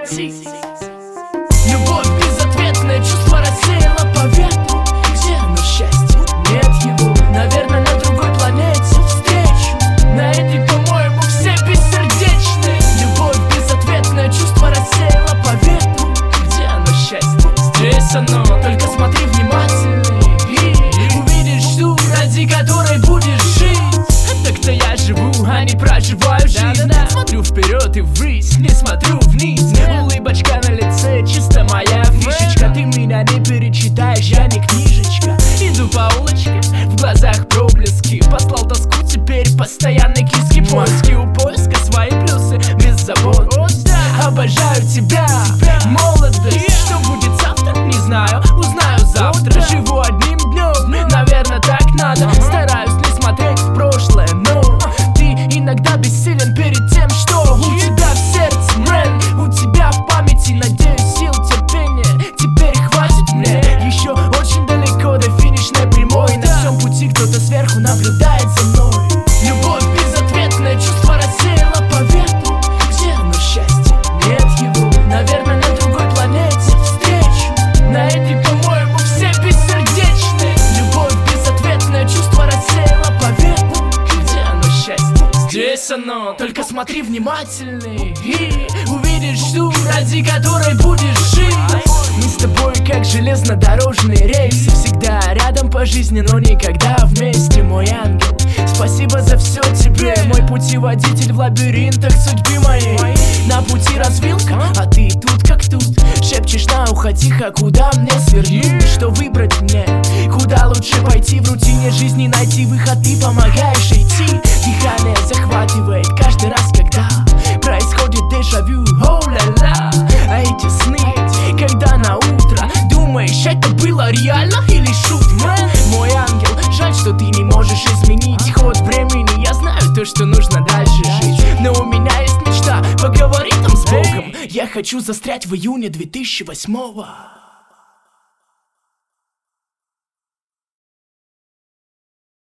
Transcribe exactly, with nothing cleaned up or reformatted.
найти. Любовь безответное чувство рассеяла по ветру. Где оно счастье? Нет его. Наверное, на другой планете встречу. На этой, по-моему, все бессердечны. Любовь безответное чувство рассеяла по ветру. Где оно счастье? Здесь оно. Только смотри внимательно и увидишь ту, ради которой будешь жить. Так-то я живу, а не проживаю жизнь. Да, да, да. Смотрю вперед и ввысь, не смотрю вниз. yeah. Улыбочка на лице, чисто моя фишечка. yeah. Ты меня не перечитаешь, я не книжечка. Иду по улочке, в глазах проблески. Послал тоску, теперь постоянной киски. Поиски у поиска, свои плюсы, беззаботность. Обожаю тебя, молодость. Что будет завтра, не знаю, узнаю завтра. Живу одним днем, наверное, так надо. Стараюсь не смотреть в прошлое, но ты иногда бессилен перед тем, что у тебя в сердце, мэн. У тебя в памяти, надеюсь, сил, терпения теперь хватит мне. Еще очень далеко до финишной прямой. На всем пути кто-то сверху наблюдает за мной. Любовь безответное чувство рассеяла по ветру. Где оно счастье? Нет его. Наверное, на другой планете встречу. На этой, по-моему, все бессердечны. Любовь безответное чувство рассеяла по ветру. Где оно счастье? Здесь оно. Только смотри внимательно и увидишь ту, ради которой будешь жить. Мы с тобой как железнодорожные рельсы. Всегда рядом по жизни, но никогда вместе, мой ангел. Спасибо за все тебе, мой путеводитель в лабиринтах судьбы моей. На пути развилка, а ты тут как тут. Шепчешь на ухо тихо, куда мне свернуть, что выбрать мне, куда лучше пойти. В рутине жизни найти выход, ты помогаешь идти. Дыхание захватывает каждый раз, когда происходит дежавю, о-ля-ля. А эти сны, когда на утро думаешь, это было реально или шутка? Мой ангел, жаль, что ты не можешь изменить ход времени. Я знаю то, что нужно дальше жить, но у меня есть мечта, поговори там с Богом. Я хочу застрять в июне две тысячи восьмого.